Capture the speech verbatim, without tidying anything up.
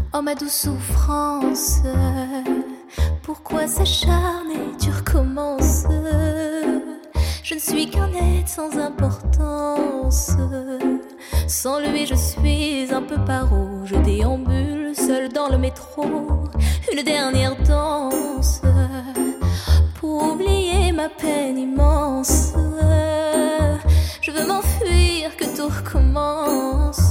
Oh ma douce souffrance, pourquoi s'acharner, tu recommences. Je ne suis qu'un être sans importance. Sans lui je suis un peu paro. Je déambule seul dans le métro. Une dernière danse pour oublier ma peine immense. Je veux m'enfuir, que tout recommence.